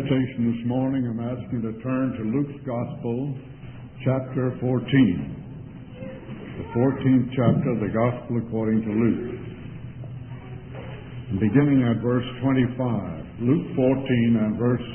meditation this morning, I'm asking you to turn to Luke's Gospel, chapter 14. The 14th chapter of the Gospel according to Luke. And beginning at verse 25. Luke 14 and verse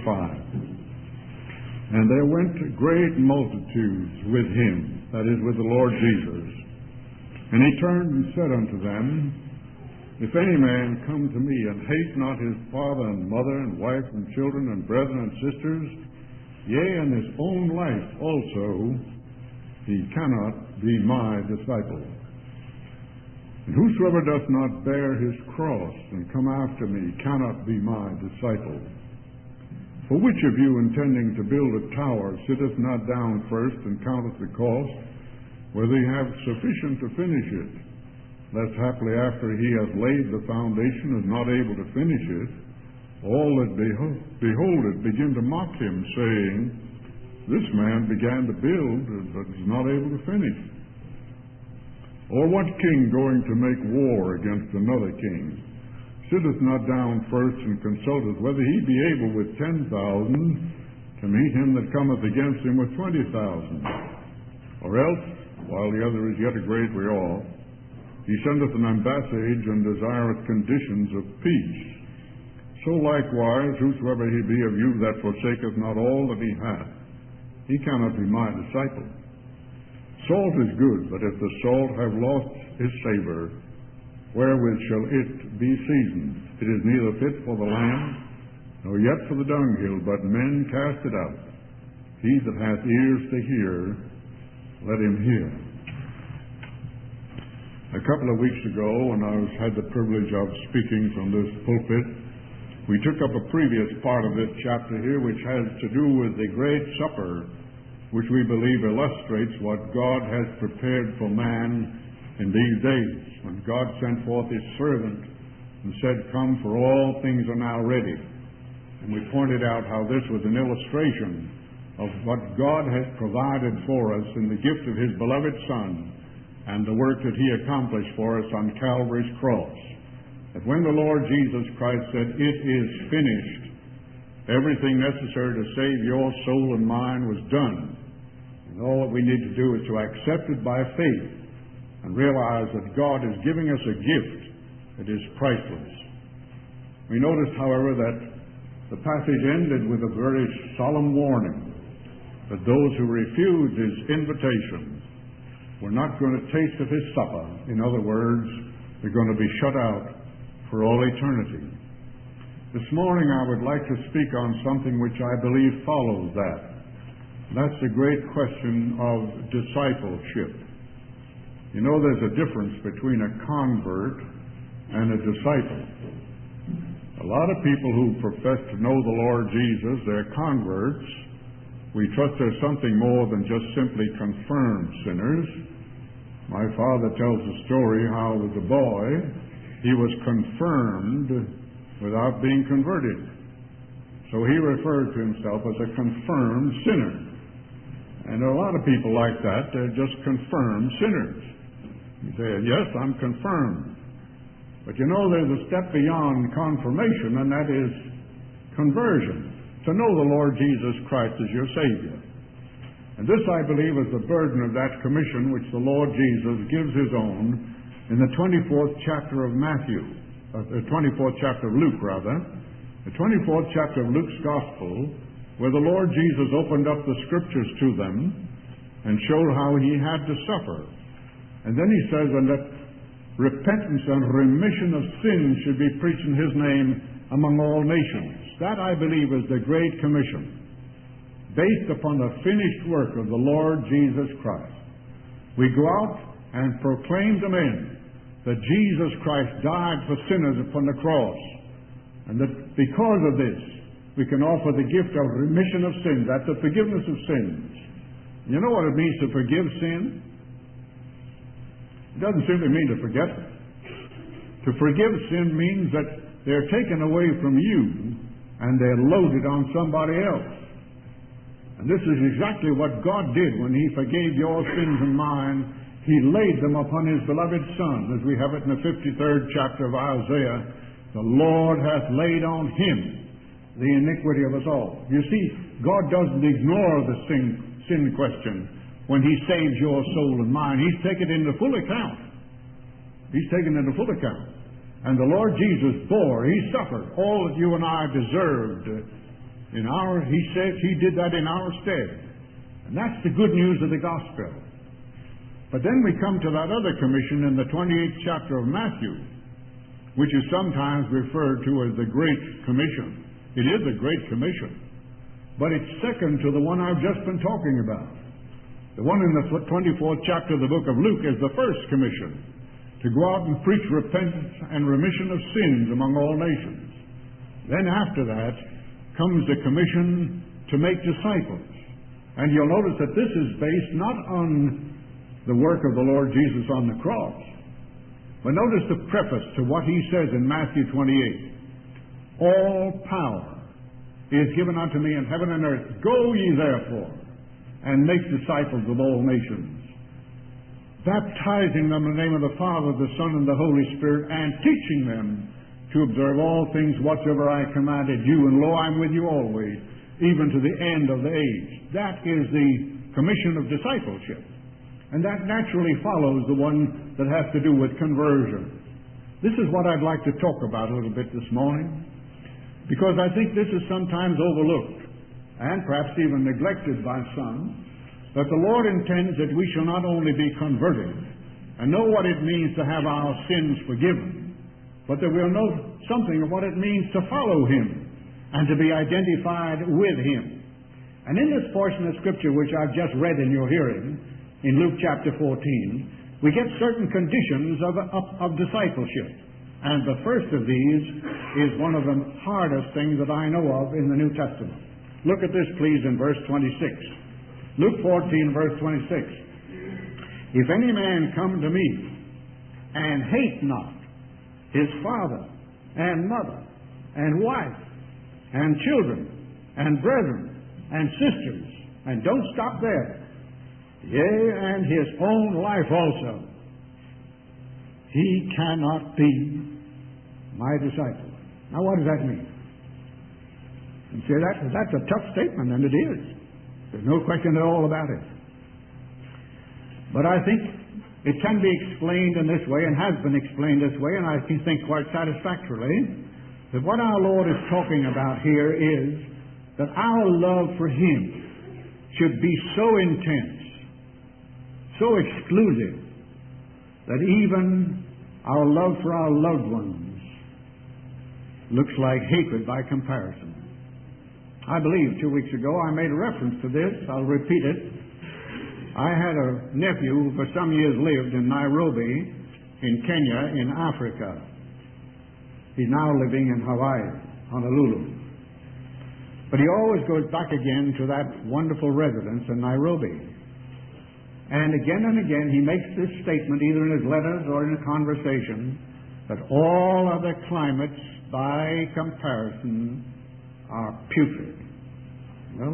25. And there went great multitudes with him, that is, with the Lord Jesus. And he turned and said unto them, If any man come to me and hate not his father and mother and wife and children and brethren and sisters, yea, and his own life also, he cannot be my disciple. And whosoever doth not bear his cross and come after me cannot be my disciple. For which of you, intending to build a tower, sitteth not down first and counteth the cost, whether he have sufficient to finish it? Lest haply after he has laid the foundation is not able to finish it, all that behold it begin to mock him, saying, This man began to build, but is not able to finish. Or what king going to make war against another king sitteth not down first and consulteth whether he be able with 10,000 to meet him that cometh against him with 20,000? Or else, while the other is yet a great way off, he sendeth an ambassage and desireth conditions of peace. So likewise, whosoever he be of you that forsaketh not all that he hath, he cannot be my disciple. Salt is good, but if the salt have lost his savor, wherewith shall it be seasoned? It is neither fit for the land, nor yet for the dunghill, but men cast it out. He that hath ears to hear, let him hear. A couple of weeks ago, when I had the privilege of speaking from this pulpit, we took up a previous part of this chapter here, which has to do with the great supper, which we believe illustrates what God has prepared for man in these days, when God sent forth his servant and said, Come, for all things are now ready. And we pointed out how this was an illustration of what God has provided for us in the gift of his beloved Son, and the work that he accomplished for us on Calvary's cross. That when the Lord Jesus Christ said, It is finished, everything necessary to save your soul and mine was done. And all that we need to do is to accept it by faith and realize that God is giving us a gift that is priceless. We noticed, however, that the passage ended with a very solemn warning that those who refuse his invitation we're not going to taste of his supper. In other words, they're going to be shut out for all eternity. This morning I would like to speak on something which I believe follows that. That's the great question of discipleship. You know, there's a difference between a convert and a disciple. A lot of people who profess to know the Lord Jesus, they're converts. We trust there's something more than just simply confirmed sinners. My father tells the story how, as a boy, he was confirmed without being converted. So he referred to himself as a confirmed sinner. And there are a lot of people like that. They're just confirmed sinners. You say, yes, I'm confirmed. But you know, there's a step beyond confirmation, and that is conversion. To know the Lord Jesus Christ as your Savior. And this, I believe, is the burden of that commission which the Lord Jesus gives his own in the 24th chapter of the 24th chapter of Luke, rather. The 24th chapter of Luke's Gospel, where the Lord Jesus opened up the Scriptures to them and showed how he had to suffer. And then he says, and that repentance and remission of sins should be preached in his name among all nations. That, I believe, is the Great Commission, based upon the finished work of the Lord Jesus Christ. We go out and proclaim to men that Jesus Christ died for sinners upon the cross, and that because of this, we can offer the gift of remission of sins. That's the forgiveness of sins. You know what it means to forgive sin? It doesn't simply mean to forget it. To forgive sin means that they're taken away from you and they're loaded on somebody else. And this is exactly what God did when he forgave your sins and mine. He laid them upon his beloved Son, as we have it in the 53rd chapter of Isaiah. The Lord hath laid on him the iniquity of us all. You see, God doesn't ignore the sin question when He saves your soul and mine. He's taken it into full account. He's taken it into full account. And the Lord Jesus bore, He suffered all that you and I deserved. He said He did that in our stead. And that's the good news of the gospel. But then we come to that other commission in the 28th chapter of Matthew, which is sometimes referred to as the Great Commission. It is a great commission, but it's second to the one I've just been talking about. The one in the 24th chapter of the book of Luke is the first commission, to go out and preach repentance and remission of sins among all nations. Then after that comes the commission to make disciples. And you'll notice that this is based not on the work of the Lord Jesus on the cross, but notice the preface to what He says in Matthew 28. All power is given unto me in heaven and earth. Go ye therefore and make disciples of all nations, baptizing them in the name of the Father, the Son, and the Holy Spirit, and teaching them to observe all things whatsoever I commanded you. And lo, I'm with you always, even to the end of the age. That is the commission of discipleship. And that naturally follows the one that has to do with conversion. This is what I'd like to talk about a little bit this morning, because I think this is sometimes overlooked and perhaps even neglected by some, that the Lord intends that we shall not only be converted and know what it means to have our sins forgiven, but that we'll know something of what it means to follow Him and to be identified with Him. And in this portion of Scripture which I've just read in your hearing, in Luke chapter 14, we get certain conditions of discipleship. And the first of these is one of the hardest things that I know of in the New Testament. Look at this, please, in verse 26. Luke 14, verse 26. If any man come to me and hate not his father and mother and wife and children and brethren and sisters, and don't stop there, yea, and his own life also, he cannot be my disciple. Now, what does that mean? You say that's a tough statement, and it is. There's no question at all about it. But I think it can be explained in this way, and has been explained this way, and I can think quite satisfactorily, that what our Lord is talking about here is that our love for Him should be so intense, so exclusive, that even our love for our loved ones looks like hatred by comparison. I believe 2 weeks ago I made a reference to this. I'll repeat it. I had a nephew who for some years lived in Nairobi, in Kenya, in Africa. He's now living in Hawaii, Honolulu. But he always goes back again to that wonderful residence in Nairobi. And again he makes this statement, either in his letters or in a conversation, that all other climates, by comparison, are putrid. Well,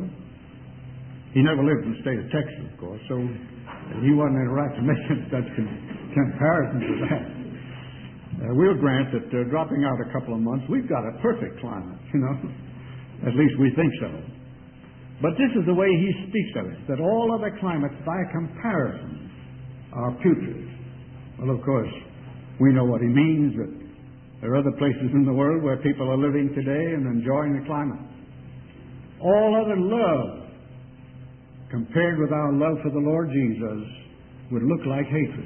he never lived in the state of Texas, of course, so he wasn't in the right to make such comparisons to that. We'll grant that dropping out a couple of months, we've got a perfect climate, At least we think so. But this is the way he speaks of it, that all other climates, by comparison, are putrid. Well, of course, we know what he means, that there are other places in the world where people are living today and enjoying the climate. All other love, compared with our love for the Lord Jesus, would look like hatred.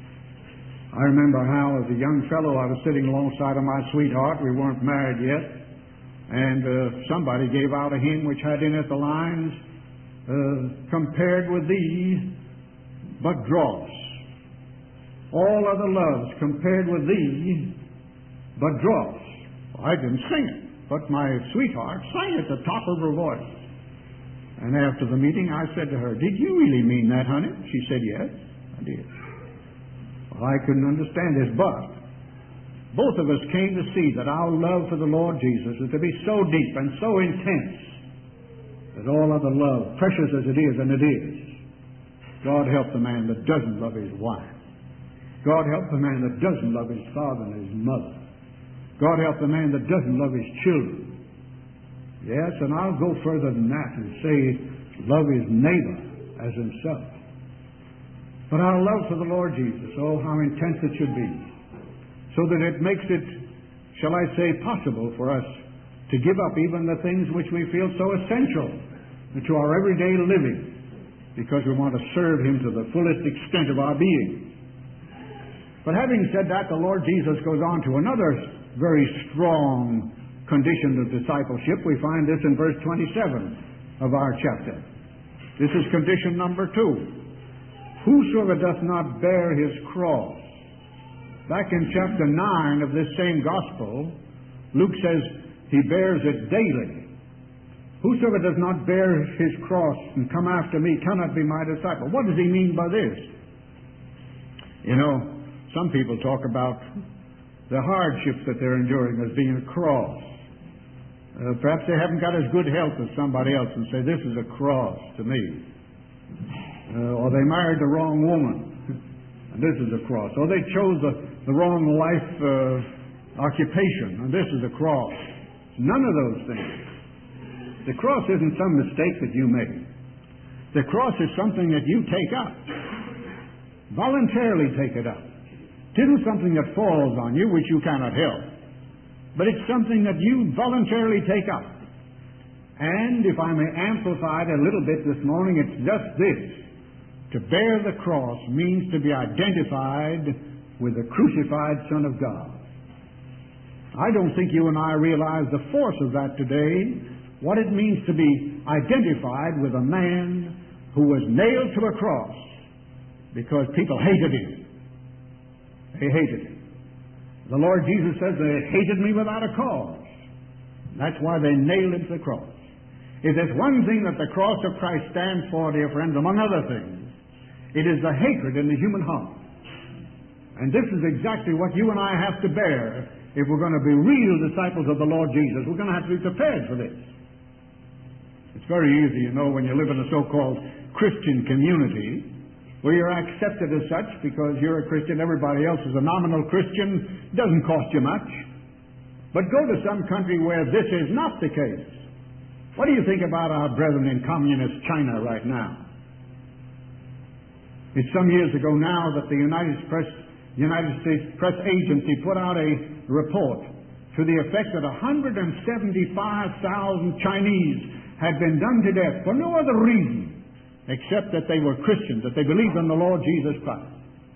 I remember how, as a young fellow, I was sitting alongside of my sweetheart. We weren't married yet. And somebody gave out a hymn which had in it the lines, compared with thee, but dross. All other loves compared with thee, but dross. Well, I didn't sing it, but my sweetheart sang at the top of her voice. And after the meeting, I said to her, "Did you really mean that, honey?" She said, "Yes, I did." Well, I couldn't understand this, but both of us came to see that our love for the Lord Jesus is to be so deep and so intense that all other love, precious as it is, and it is. God help the man that doesn't love his wife. God help the man that doesn't love his father and his mother. God help the man that doesn't love his children. Yes, and I'll go further than that and say, love his neighbor as himself. But our love for the Lord Jesus, oh, how intense it should be, so that it makes it, shall I say, possible for us to give up even the things which we feel so essential to our everyday living, because we want to serve him to the fullest extent of our being. But having said that, the Lord Jesus goes on to another very strong condition of discipleship. We find this in verse 27 of our chapter. This is condition number 2. Whosoever doth not bear his cross. Back in chapter 9 of this same gospel, Luke says he bears it daily. Whosoever does not bear his cross and come after me cannot be my disciple. What does he mean by this? You know, some people talk about the hardships that they're enduring as being a cross. Perhaps they haven't got as good health as somebody else and say, this is a cross to me. Or they married the wrong woman, and this is a cross. Or they chose the wrong life occupation, and this is a cross. None of those things. The cross isn't some mistake that you made. The cross is something that you take up. Voluntarily take it up. It isn't something that falls on you, which you cannot help. But it's something that you voluntarily take up. And if I may amplify it a little bit this morning, it's just this. To bear the cross means to be identified with the crucified Son of God. I don't think you and I realize the force of that today, what it means to be identified with a man who was nailed to a cross because people hated him. They hated him. The Lord Jesus says they hated me without a cause. That's why they nailed him to the cross. If there's one thing that the cross of Christ stands for, dear friends, among other things, it is the hatred in the human heart. And this is exactly what you and I have to bear if we're going to be real disciples of the Lord Jesus. We're going to have to be prepared for this. It's very easy, you know, when you live in a so-called Christian community, where you're accepted as such because you're a Christian, everybody else is a nominal Christian, it doesn't cost you much. But go to some country where this is not the case. What do you think about our brethren in communist China right now? It's some years ago now that the United States Press Agency put out a report to the effect that 175,000 Chinese had been done to death for no other reason except that they were Christians, that they believed in the Lord Jesus Christ.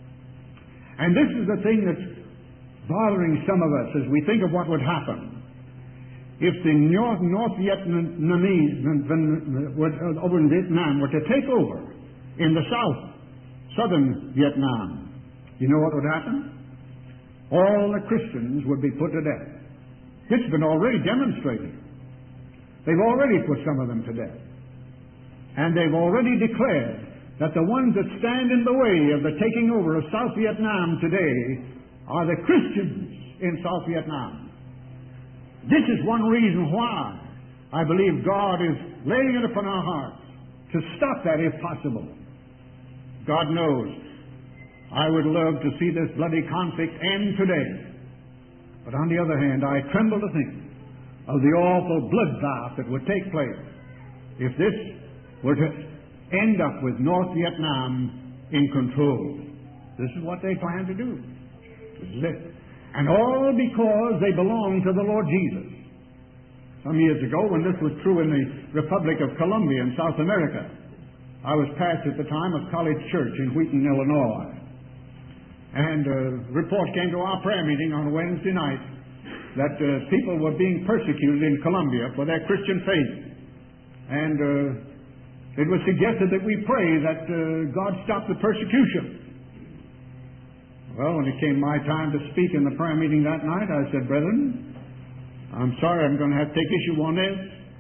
And this is the thing that's bothering some of us as we think of what would happen if the North Vietnamese over in Vietnam were to take over in the southern Vietnam. You know what would happen? All the Christians would be put to death. It's been already demonstrated. They've already put some of them to death. And they've already declared that the ones that stand in the way of the taking over of South Vietnam today are the Christians in South Vietnam. This is one reason why I believe God is laying it upon our hearts to stop that if possible. God knows I would love to see this bloody conflict end today. But on the other hand, I tremble to think of the awful bloodbath that would take place if this were to end up with North Vietnam in control. This is what they plan to do. This is it. And all because they belong to the Lord Jesus. Some years ago, when this was true in the Republic of Colombia in South America, I was pastor at the time of College Church in Wheaton, Illinois. And a report came to our prayer meeting on Wednesday night that people were being persecuted in Colombia for their Christian faith. And it was suggested that we pray that God stop the persecution. Well, when it came my time to speak in the prayer meeting that night, I said, brethren, I'm sorry I'm going to have to take issue on this.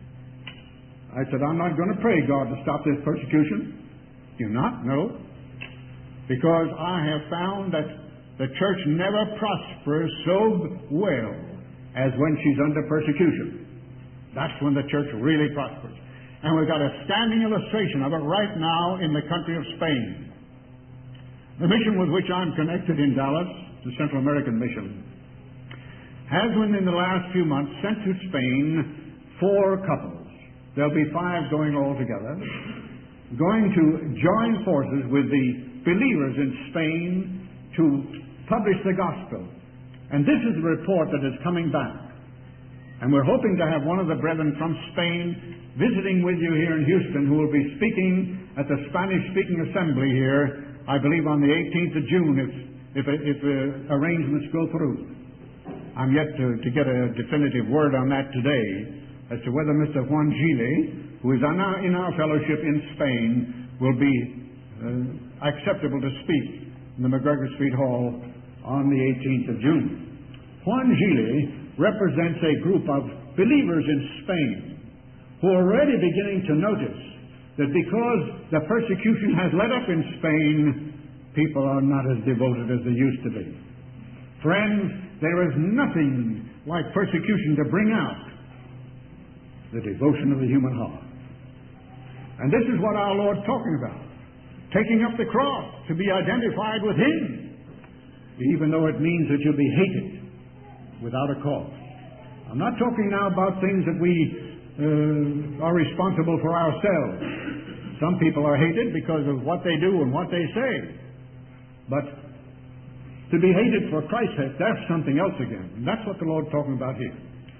I said, I'm not going to pray God to stop this persecution. You're not? No. Because I have found that the church never prospers so well as when she's under persecution. That's when the church really prospers. And we've got a standing illustration of it right now in the country of Spain. The mission with which I'm connected in Dallas, the Central American Mission, has within the last few months sent to Spain 4 couples. There'll be 5 going all together, going to join forces with the believers in Spain to publish the gospel. And this is the report that is coming back. And we're hoping to have one of the brethren from Spain visiting with you here in Houston, who will be speaking at the Spanish-speaking assembly here, I believe on the 18th of June, if arrangements go through. I'm yet to get a definitive word on that today as to whether Mr. Juan Gili, who is in our fellowship in Spain, will be acceptable to speak in the McGregor Street Hall on the 18th of June. Juan Gili represents a group of believers in Spain who are already beginning to notice that because the persecution has let up in Spain, people are not as devoted as they used to be. Friends, there is nothing like persecution to bring out the devotion of the human heart. And this is what our Lord's talking about. Taking up the cross to be identified with Him, even though it means that you'll be hated without a cause. I'm not talking now about things that we are responsible for ourselves. Some people are hated because of what they do and what they say. But to be hated for Christ's sake, that's something else again. And that's what the Lord's talking about here.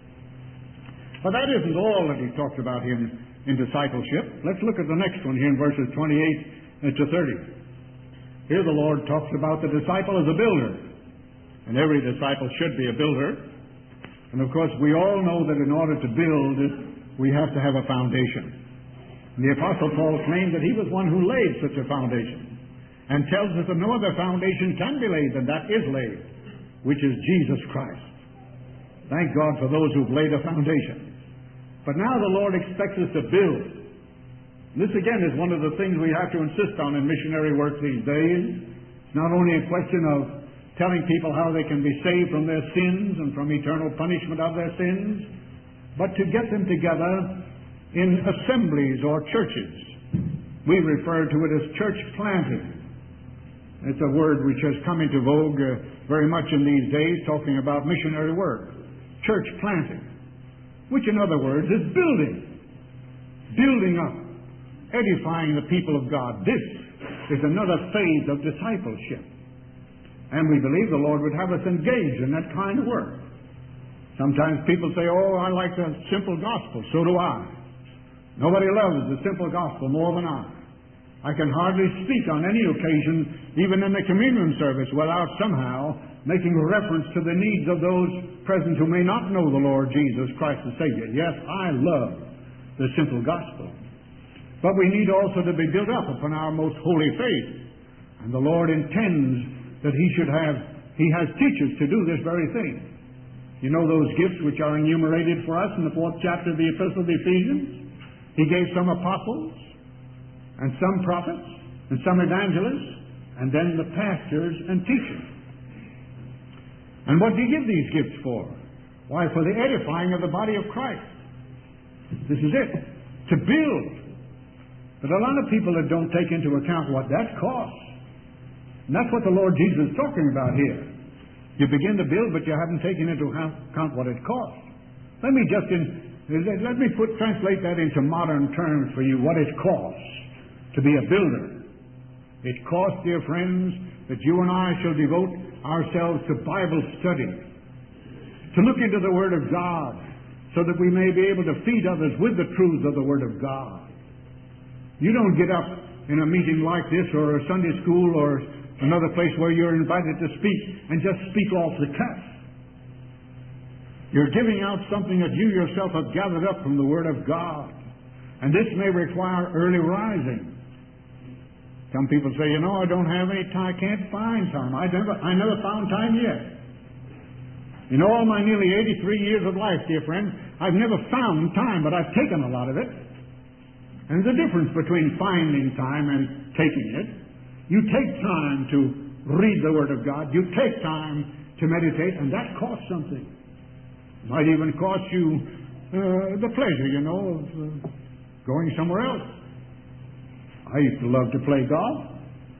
But that isn't all that He talks about here in discipleship. Let's look at the next one here in verses 28 to 30. Here the Lord talks about the disciple as a builder. And every disciple should be a builder. And of course, we all know that in order to build, we have to have a foundation. And the Apostle Paul claimed that he was one who laid such a foundation, and tells us that no other foundation can be laid than that is laid, which is Jesus Christ. Thank God for those who've laid a foundation. But now the Lord expects us to build. This again is one of the things we have to insist on in missionary work these days. It's not only a question of telling people how they can be saved from their sins and from eternal punishment of their sins, but to get them together in assemblies or churches. We refer to it as church planting. It's a word which has come into vogue very much in these days, talking about missionary work. Church planting, which in other words is building up, edifying the people of God. This is another phase of discipleship. And we believe the Lord would have us engaged in that kind of work. Sometimes people say, oh, I like the simple gospel. So do I. Nobody loves the simple gospel more than I can hardly speak on any occasion, even in the communion service, without somehow making reference to the needs of those present who may not know the Lord Jesus Christ the Savior. Yes, I love the simple gospel. But we need also to be built up upon our most holy faith. And the Lord intends that He has teachers to do this very thing. You know those gifts which are enumerated for us in the 4th chapter of the Epistle of the Ephesians? He gave some apostles, and some prophets, and some evangelists, and then the pastors and teachers. And what do you give these gifts for? Why, for the edifying of the body of Christ. This is it. To build. But a lot of people that don't take into account what that costs. And that's what the Lord Jesus is talking about here. You begin to build, but you haven't taken into account what it costs. Let me translate that into modern terms for you, what it costs to be a builder. It costs, dear friends, that you and I shall devote ourselves to Bible study, to look into the Word of God, so that we may be able to feed others with the truths of the Word of God. You don't get up in a meeting like this, or a Sunday school, or another place where you're invited to speak, and just speak off the cuff. You're giving out something that you yourself have gathered up from the Word of God. And this may require early rising. Some people say, I don't have any time, I can't find time. I never found time yet. In all my nearly 83 years of life, dear friends, I've never found time, but I've taken a lot of it. And there's a difference between finding time and taking it. You take time to read the Word of God. You take time to meditate, and that costs something. It might even cost you the pleasure, of going somewhere else. I used to love to play golf.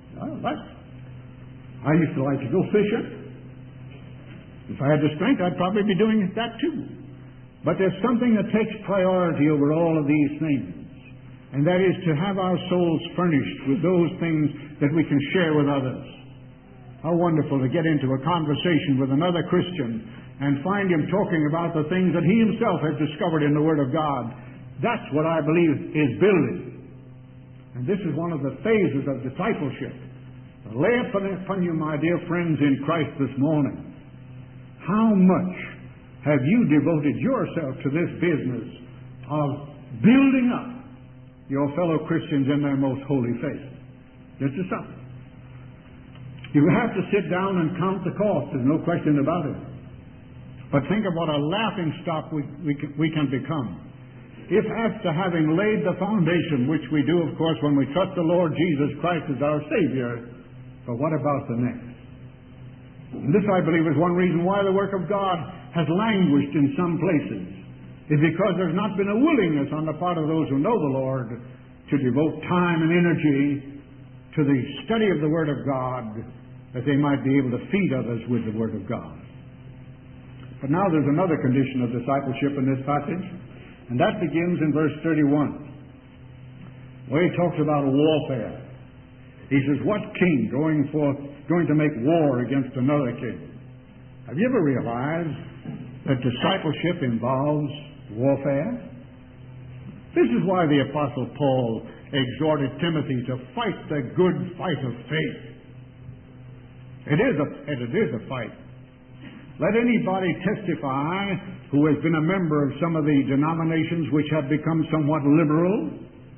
I used to like to go fishing. If I had the strength, I'd probably be doing that too. But there's something that takes priority over all of these things, and that is to have our souls furnished with those things that we can share with others. How wonderful to get into a conversation with another Christian and find him talking about the things that he himself has discovered in the Word of God. That's what I believe is building. And this is one of the phases of discipleship. I lay upon you, my dear friends in Christ, this morning, how much have you devoted yourself to this business of building up your fellow Christians in their most holy faith? Just as something. You have to sit down and count the cost. There's no question about it. But think of what a laughing stock we can become. If after having laid the foundation, which we do, of course, when we trust the Lord Jesus Christ as our Savior, but what about the next? And this, I believe, is one reason why the work of God has languished in some places, is because there's not been a willingness on the part of those who know the Lord to devote time and energy to the study of the Word of God, that they might be able to feed others with the Word of God. But now there's another condition of discipleship in this passage, and that begins in verse 31, where he talks about warfare. He says, what king going to make war against another king? Have you ever realized that discipleship involves warfare? This is why the Apostle Paul exhorted Timothy to fight the good fight of faith. It is a fight. Let anybody testify who has been a member of some of the denominations which have become somewhat liberal,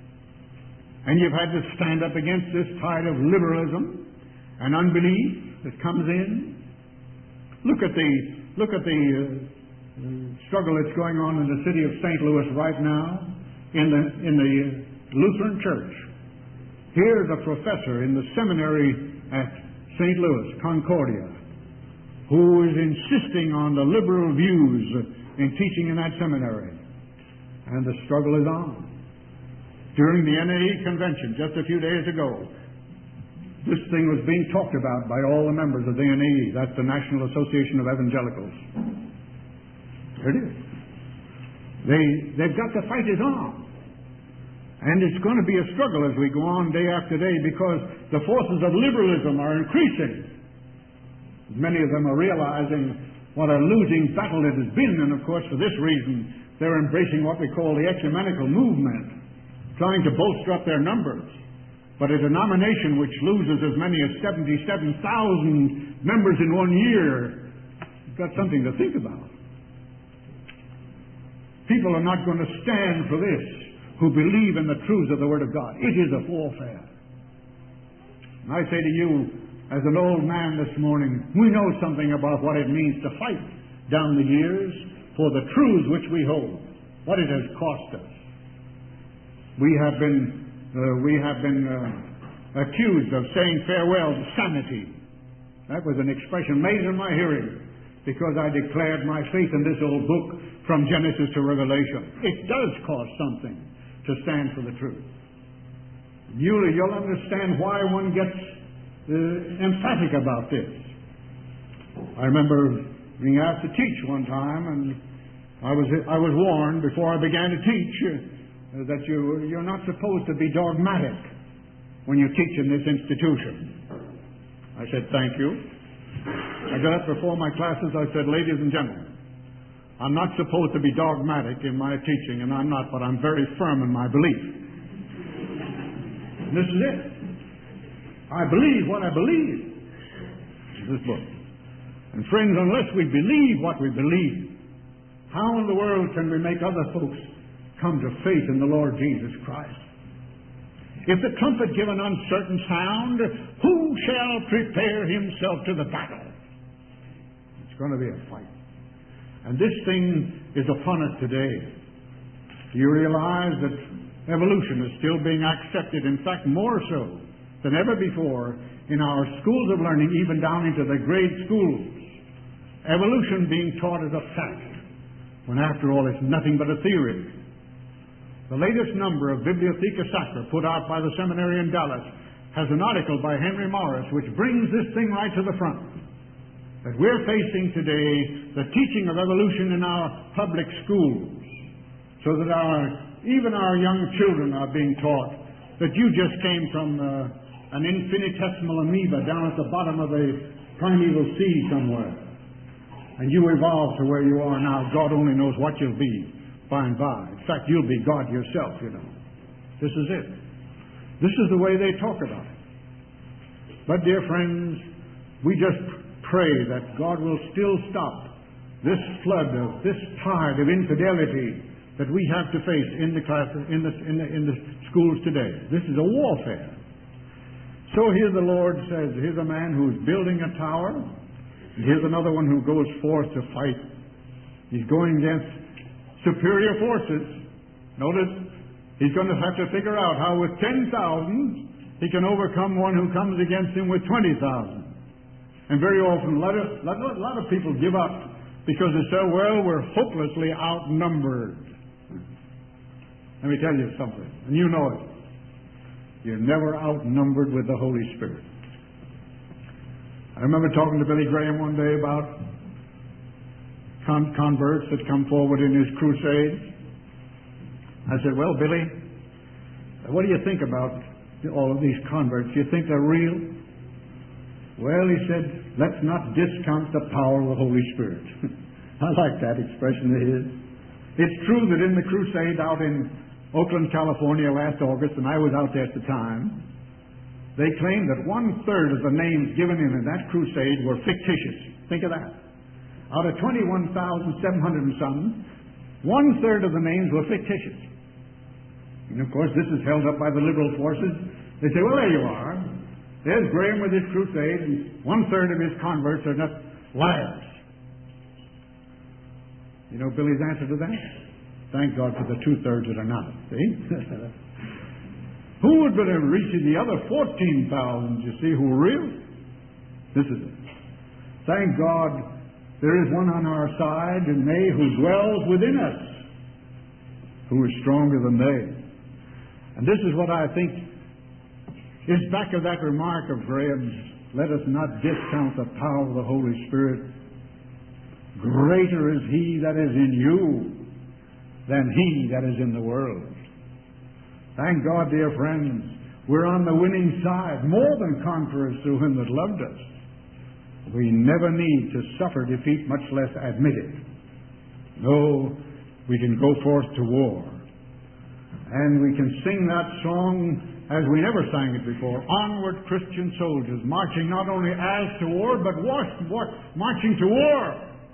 and you've had to stand up against this tide of liberalism and unbelief that comes in. Look at the struggle that's going on in the city of St. Louis right now in the Lutheran Church. Here's a professor in the seminary at St. Louis, Concordia, who is insisting on the liberal views in teaching in that seminary. And the struggle is on. During the NAE convention just a few days ago, this thing was being talked about by all the members of the NAE. That's the National Association of Evangelicals. There it is. They've got the fight is on. And it's going to be a struggle as we go on day after day, because the forces of liberalism are increasing. Many of them are realizing what a losing battle it has been, and of course for this reason they're embracing what we call the ecumenical movement, trying to bolster up their numbers. But a denomination which loses as many as 77,000 members in 1 year has got something to think about. People are not going to stand for this who believe in the truths of the Word of God. It is a warfare. And I say to you, as an old man this morning, we know something about what it means to fight down the years for the truths which we hold, what it has cost us. We have been accused of saying farewell to sanity. That was an expression made in my hearing because I declared my faith in this old book from Genesis to Revelation. It does cost something to stand for the truth. You'll understand why one gets emphatic about this. I remember being asked to teach one time, and I was warned before I began to teach that you're not supposed to be dogmatic when you teach in this institution. I said, thank you. I got up before my classes, I said, ladies and gentlemen, I'm not supposed to be dogmatic in my teaching, and I'm not, but I'm very firm in my belief. And this is it. I believe what I believe in this book. And friends, unless we believe what we believe, how in the world can we make other folks come to faith in the Lord Jesus Christ? If the trumpet give an uncertain sound, who shall prepare himself to the battle? It's going to be a fight. And this thing is upon us today. Do you realize that evolution is still being accepted, in fact more so than ever before, in our schools of learning, even down into the grade schools? Evolution being taught as a fact, when after all it's nothing but a theory. The latest number of Bibliotheca Sacra, put out by the seminary in Dallas, has an article by Henry Morris which brings this thing right to the front. that we're facing today the teaching of evolution in our public schools, so that even our young children are being taught that you just came from an infinitesimal amoeba down at the bottom of the primeval sea somewhere, and you evolved to where you are now. God only knows what you'll be by and by. In fact, you'll be God yourself, you know. This is it. This is the way they talk about it. But, dear friends, we just pray that God will still stop this flood of this tide of infidelity that we have to face in the schools today. This is a warfare. So here the Lord says, here's a man who's building a tower, and here's another one who goes forth to fight. He's going against superior forces. Notice, he's going to have to figure out how with 10,000 he can overcome one who comes against him with 20,000. And very often, a lot of people give up because they say, well, we're hopelessly outnumbered. Let me tell you something, and you know it. You're never outnumbered with the Holy Spirit. I remember talking to Billy Graham one day about converts that come forward in his crusades. I said, well, Billy, what do you think about all of these converts? Do you think they're real? Well, he said, let's not discount the power of the Holy Spirit. I like that expression of his. It's true that in the crusade out in Oakland, California last August, and I was out there at the time, they claimed that 1/3 of the names given in that crusade were fictitious. Think of that. Out of 21,700 and some, 1/3 of the names were fictitious. And of course, this is held up by the liberal forces. They say, well, there you are. There's Graham with his crusade, and 1/3 of his converts are just liars. You know Billy's answer to that? Thank God for the 2/3 that are not. See? Who would have reached the other 14,000, you see, who are real? This is it. Thank God there is one on our side, and they who dwells within us, who is stronger than they. And this is what I think is back of that remark of Graham's, let us not discount the power of the Holy Spirit. Greater is He that is in you than he that is in the world. Thank God, dear friends, we're on the winning side, more than conquerors through Him that loved us. We never need to suffer defeat, much less admit it. No, we can go forth to war. And we can sing that song as we never sang it before. Onward, Christian soldiers, marching not only as to war, but marching to war.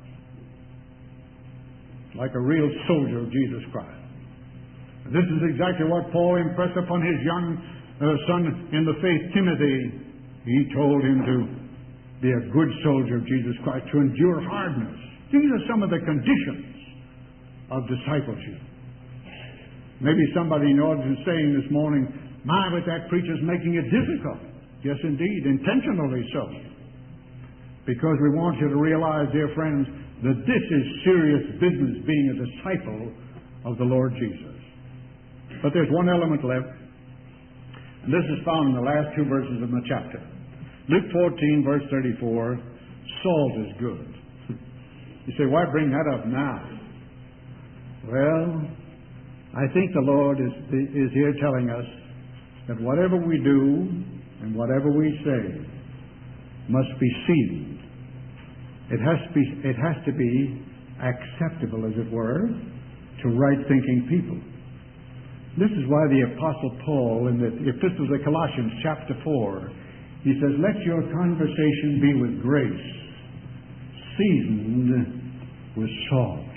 Like a real soldier of Jesus Christ. This is exactly what Paul impressed upon his young son in the faith, Timothy. He told him to be a good soldier of Jesus Christ, to endure hardness. These are some of the conditions of discipleship. Maybe somebody in the audience is saying this morning, my, but that preacher's making it difficult. Yes, indeed, intentionally so. Because we want you to realize, dear friends, that this is serious business, being a disciple of the Lord Jesus. But there's one element left, and this is found in the last two verses of the chapter. Luke 14, verse 34, salt is good. You say, why bring that up now? Well, I think the Lord is here telling us that whatever we do and whatever we say must be seasoned. It has to be acceptable, as it were, to right-thinking people. This is why the Apostle Paul, in the Epistle to Colossians, chapter 4, he says, let your conversation be with grace, seasoned with salt.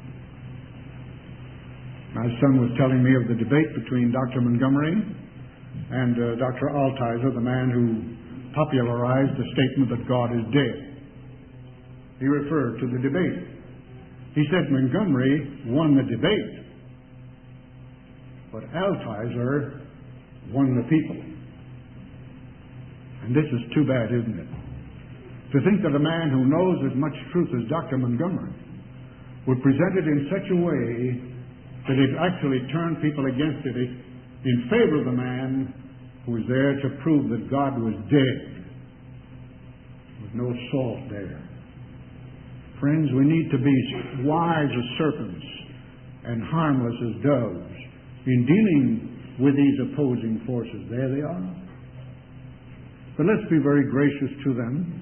My son was telling me of the debate between Dr. Montgomery and Dr. Altizer, the man who popularized the statement that God is dead. He referred to the debate. He said Montgomery won the debate, but Altizer won the people. And this is too bad, isn't it? To think that a man who knows as much truth as Dr. Montgomery would present it in such a way that it actually turned people against it in favor of the man who was there to prove that God was dead, with no salt there. Friends, we need to be wise as serpents and harmless as doves in dealing with these opposing forces. There they are. But let's be very gracious to them.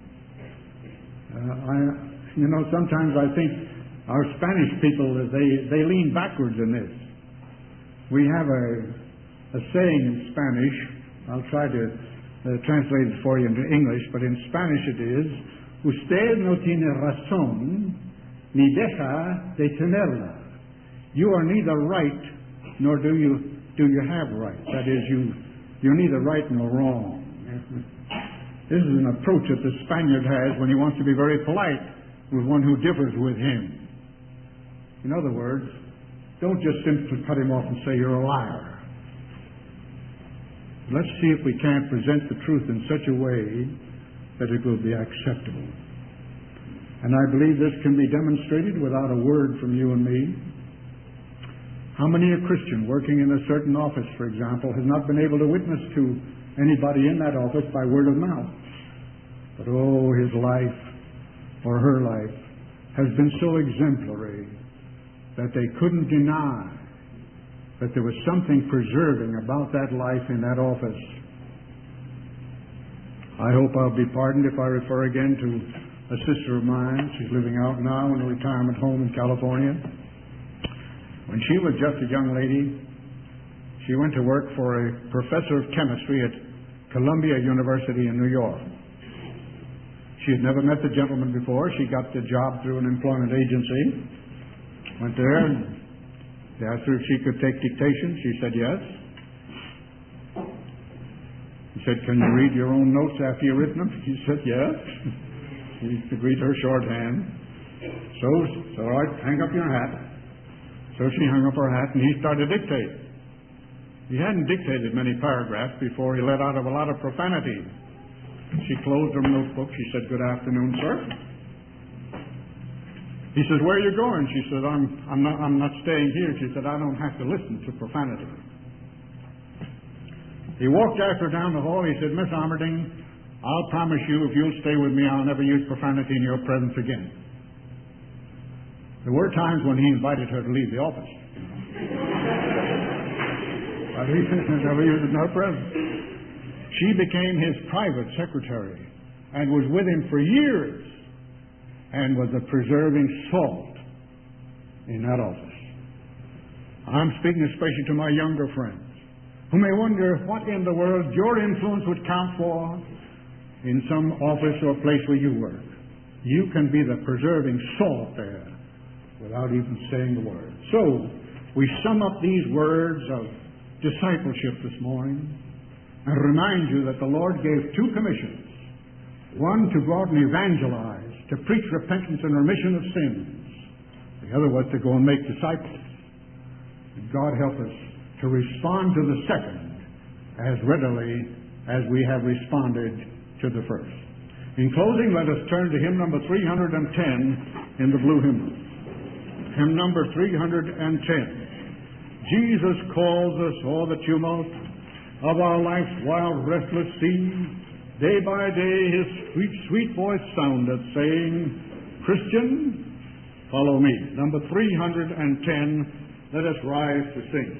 Sometimes I think our Spanish people, they lean backwards in this. We have a saying in Spanish. I'll try to translate it for you into English, but in Spanish it is, usted no tiene razón ni deja de tenerla. You are neither right nor do you have right. That is, you're neither right nor wrong. This is an approach that the Spaniard has when he wants to be very polite with one who differs with him. In other words, don't just simply cut him off and say you're a liar. Let's see if we can't present the truth in such a way that it will be acceptable. And I believe this can be demonstrated without a word from you and me. How many a Christian working in a certain office, for example, has not been able to witness to anybody in that office by word of mouth? But oh, his life or her life has been so exemplary that they couldn't deny that there was something preserving about that life in that office. I hope I'll be pardoned if I refer again to a sister of mine. She's living out now in a retirement home in California. When she was just a young lady, she went to work for a professor of chemistry at Columbia University in New York. She had never met the gentleman before. She got the job through an employment agency. Went there and they asked her if she could take dictation. She said yes. He said, "Can you read your own notes after you've written them?" She said yes. He could read her shorthand. So, all right, hang up your hat. So she hung up her hat and he started to dictate. He hadn't dictated many paragraphs before he let out of a lot of profanity. She closed her notebook. She said, "Good afternoon, sir." He says, "Where are you going?" She said, I'm not staying here." She said, "I don't have to listen to profanity." He walked after her down the hall. He said, "Miss Armerding, I'll promise you if you'll stay with me, I'll never use profanity in your presence again." There were times when he invited her to leave the office. But he never used it in her presence. She became his private secretary and was with him for years and was a preserving salt in that office. I'm speaking especially to my younger friends who may wonder what in the world your influence would count for in some office or place where you work. You can be the preserving salt there without even saying a word. So, we sum up these words of discipleship this morning and remind you that the Lord gave two commissions. One, to go out and evangelize, to preach repentance and remission of sins. The other was to go and make disciples. And God help us to respond to the second as readily as we have responded to the first. In closing, let us turn to hymn number 310 in the blue hymnal. Hymn number 310. Jesus calls us o'er the tumult of our life's wild, restless sea. Day by day his sweet, sweet voice soundeth, saying, "Christian, follow me." Number 310, let us rise to sing.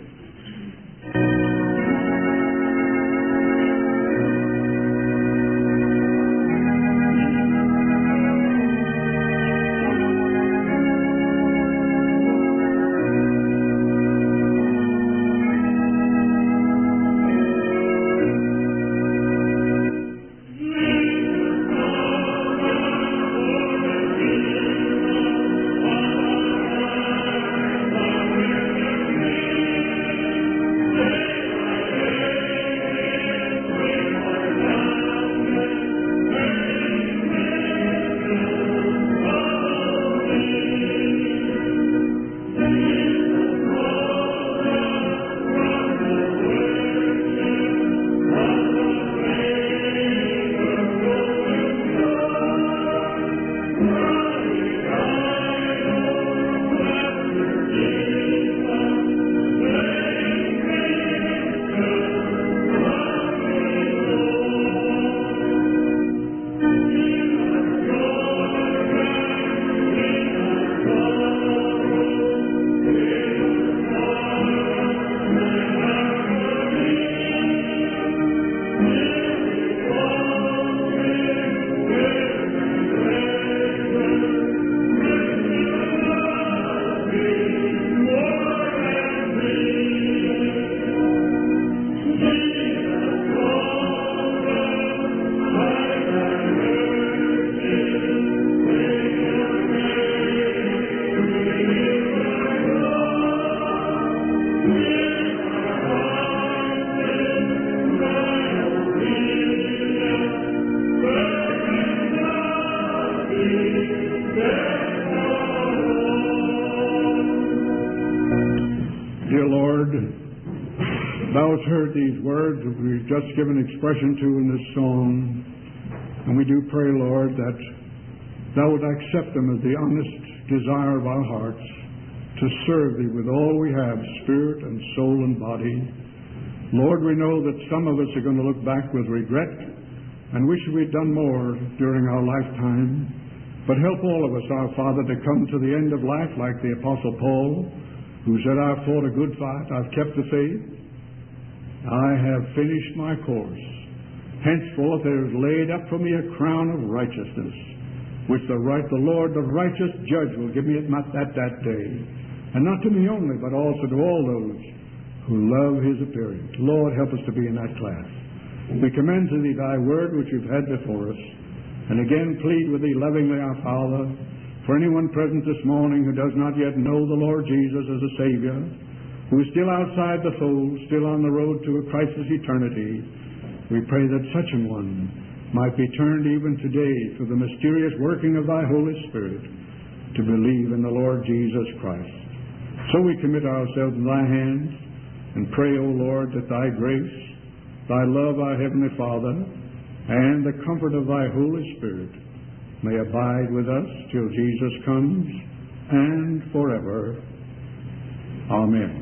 Lord, Thou hast heard these words that we've just given expression to in this song, and we do pray, Lord, that Thou would accept them as the honest desire of our hearts to serve Thee with all we have, spirit and soul and body. Lord, we know that some of us are going to look back with regret and wish we'd done more during our lifetime. But help all of us, our Father, to come to the end of life like the Apostle Paul, who said, I've fought a good fight, I've kept the faith, I have finished my course. Henceforth there is laid up for me a crown of righteousness, which the Lord, the righteous judge, will give me at that day. And not to me only, but also to all those who love His appearing. Lord, help us to be in that class. We commend to Thee Thy word which You've had before us, and again plead with Thee lovingly, our Father, for anyone present this morning who does not yet know the Lord Jesus as a Savior, who is still outside the fold, still on the road to a Christ's eternity, we pray that such an one might be turned even today through the mysterious working of Thy Holy Spirit to believe in the Lord Jesus Christ. So we commit ourselves in Thy hands and pray, O Lord, that Thy grace, Thy love, our Heavenly Father, and the comfort of Thy Holy Spirit may abide with us till Jesus comes and forever. Amen.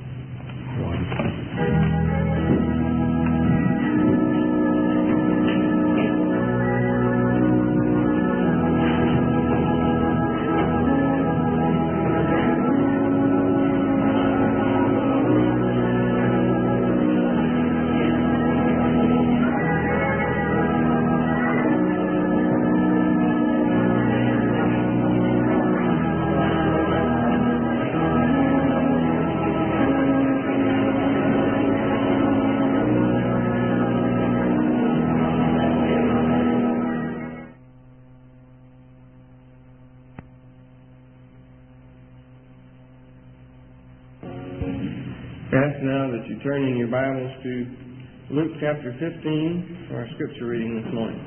Ask now that you turn in your Bibles to Luke chapter 15 for our scripture reading this morning.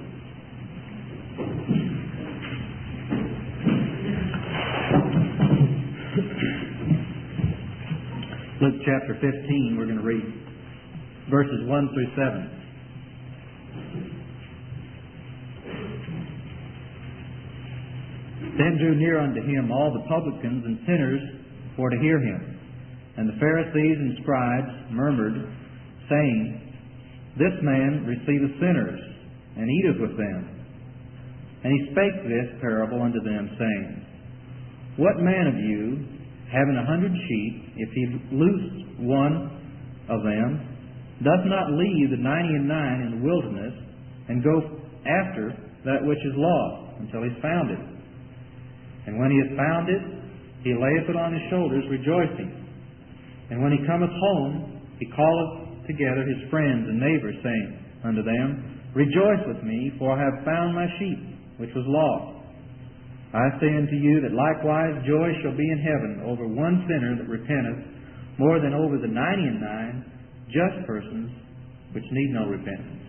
Luke chapter 15, we're going to read verses 1 through 7. Then drew near unto Him all the publicans and sinners for to hear Him. And the Pharisees and scribes murmured, saying, This man receiveth sinners, and eateth with them. And He spake this parable unto them, saying, What man of you, having 100 sheep, if he lose one of them, doth not leave the 99 in the wilderness, and go after that which is lost, until he's found it? And when he hath found it, he layeth it on his shoulders, rejoicing. And when he cometh home, he calleth together his friends and neighbors, saying unto them, Rejoice with me, for I have found my sheep, which was lost. I say unto you that likewise joy shall be in heaven over one sinner that repenteth, more than over the 99 just persons which need no repentance.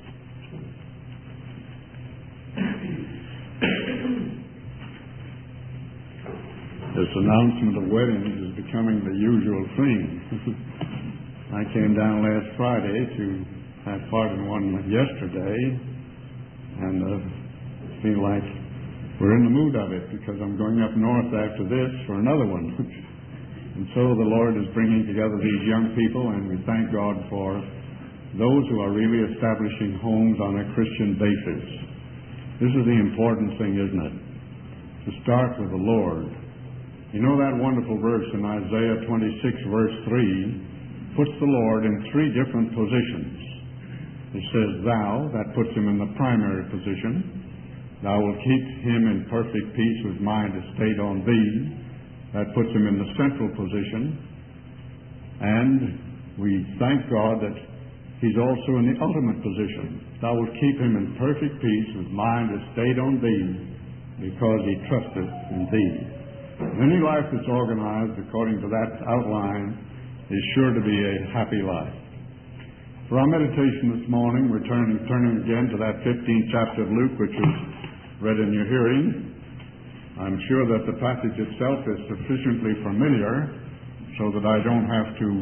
This announcement of weddings is becoming the usual thing. I came down last Friday to have part in one yesterday, and feel like we're in the mood of it because I'm going up north after this for another one. And so the Lord is bringing together these young people, and we thank God for those who are really establishing homes on a Christian basis. This is the important thing, isn't it? To start with the Lord. You know that wonderful verse in Isaiah 26, verse 3, puts the Lord in three different positions. It says, Thou, that puts Him in the primary position. Thou wilt keep him in perfect peace whose mind is stayed on Thee. That puts Him in the central position. And we thank God that He's also in the ultimate position. Thou wilt keep him in perfect peace whose mind is stayed on Thee, because he trusteth in Thee. Any life that's organized according to that outline is sure to be a happy life. For our meditation this morning, we're turning again to that 15th chapter of Luke, which was read in your hearing. I'm sure that the passage itself is sufficiently familiar so that I don't have to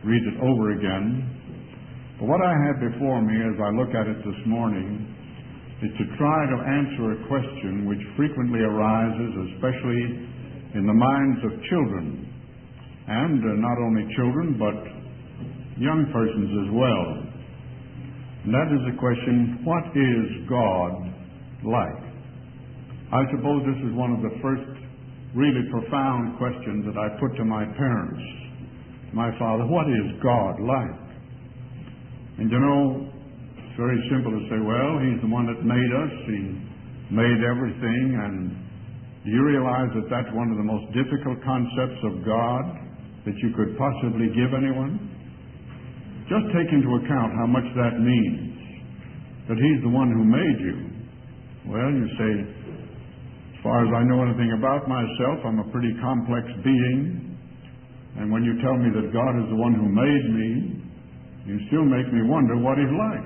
read it over again. But what I have before me as I look at it this morning is to try to answer a question which frequently arises, especially in the minds of children, and not only children, but young persons as well. And that is the question, what is God like? I suppose this is one of the first really profound questions that I put to my parents, my father, what is God like? And you know, it's very simple to say, well, He's the one that made us, He made everything, and do you realize that that's one of the most difficult concepts of God that you could possibly give anyone? Just take into account how much that means, that He's the one who made you. Well, you say, as far as I know anything about myself, I'm a pretty complex being, and when you tell me that God is the one who made me, you still make me wonder what He's like.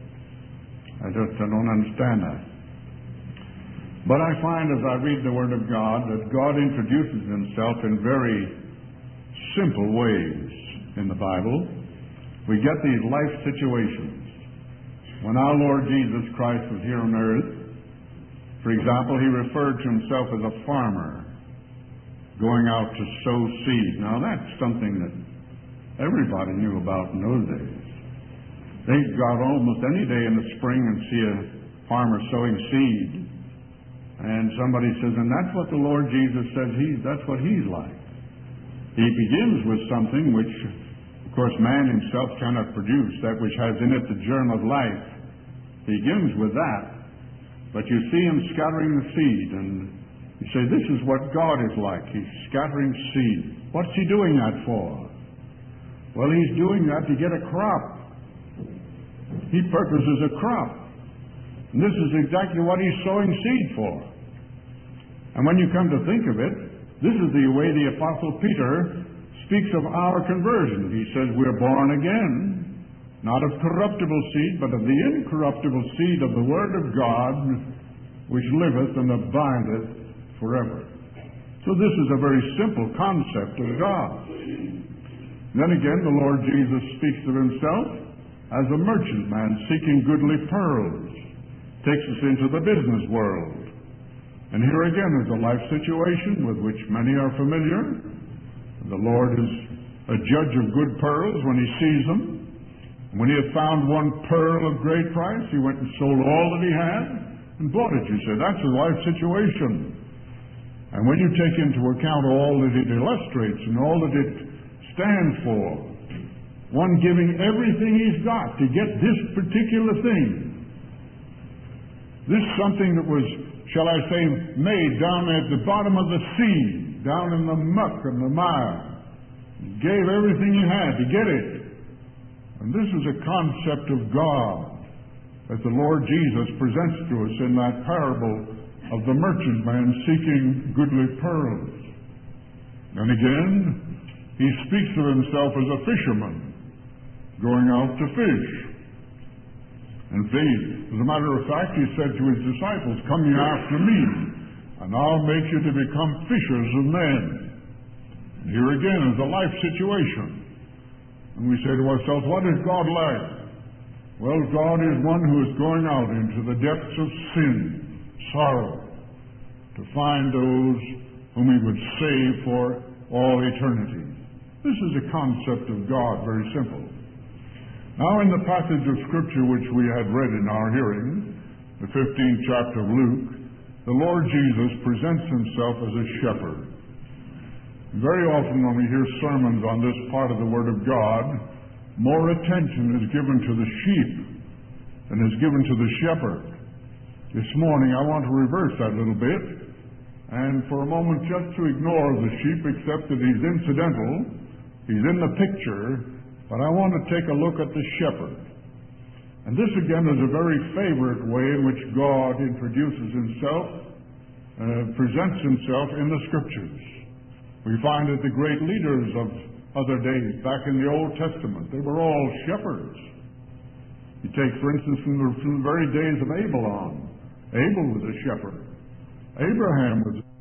I don't understand that. But I find as I read the Word of God that God introduces Himself in very simple ways in the Bible. We get these life situations. When our Lord Jesus Christ was here on earth, for example, He referred to Himself as a farmer going out to sow seed. Now that's something that everybody knew about in those days. They go out almost any day in the spring and see a farmer sowing seed. And somebody says, and that's what the Lord Jesus says, that's what He's like. He begins with something which, of course, man himself cannot produce, that which has in it the germ of life. He begins with that. But you see Him scattering the seed, and you say, this is what God is like. He's scattering seed. What's He doing that for? Well, He's doing that to get a crop. He purposes a crop. And this is exactly what He's sowing seed for. And when you come to think of it, this is the way the Apostle Peter speaks of our conversion. He says we're born again, not of corruptible seed, but of the incorruptible seed of the Word of God, which liveth and abideth forever. So this is a very simple concept of God. Then again, the Lord Jesus speaks of Himself as a merchantman seeking goodly pearls. Takes us into the business world. And here again is a life situation with which many are familiar. The Lord is a judge of good pearls when He sees them. And when He had found one pearl of great price, He went and sold all that He had and bought it. You say, that's a life situation. And when you take into account all that it illustrates and all that it stands for, one giving everything he's got to get this particular thing. This something that was, shall I say, made down at the bottom of the sea, down in the muck and the mire. He gave everything he had to get it. And this is a concept of God that the Lord Jesus presents to us in that parable of the merchantman seeking goodly pearls. And again, He speaks of Himself as a fisherman going out to fish and feed. As a matter of fact, He said to His disciples, come ye after me, and I'll make you to become fishers of men. And here again is a life situation. And we say to ourselves, what is God like? Well, God is one who is going out into the depths of sin, sorrow, to find those whom He would save for all eternity. This is a concept of God, very simple. Now, in the passage of Scripture which we had read in our hearing, the 15th chapter of Luke, the Lord Jesus presents Himself as a shepherd. Very often when we hear sermons on this part of the Word of God, more attention is given to the sheep than is given to the shepherd. This morning I want to reverse that a little bit, and for a moment just to ignore the sheep, except that He's incidental, He's in the picture, but I want to take a look at the shepherd. And this again is a very favorite way in which God introduces Himself, presents Himself in the Scriptures. We find that the great leaders of other days, back in the Old Testament, they were all shepherds. You take, for instance, from the very days of Abel on. Abel was a shepherd. Abraham was